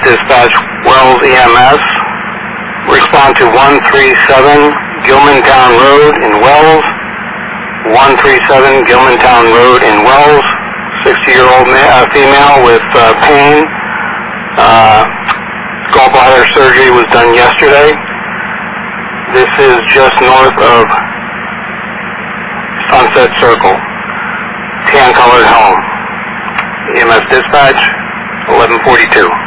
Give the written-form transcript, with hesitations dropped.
Dispatch, Wells EMS. Respond to 137 Gilmantown Road in Wells. 137 Gilmantown Road in Wells. 60-year-old female with pain. Gallbladder surgery was done yesterday. This is just north of Sunset Circle. Tan-colored home. EMS dispatch, 1142.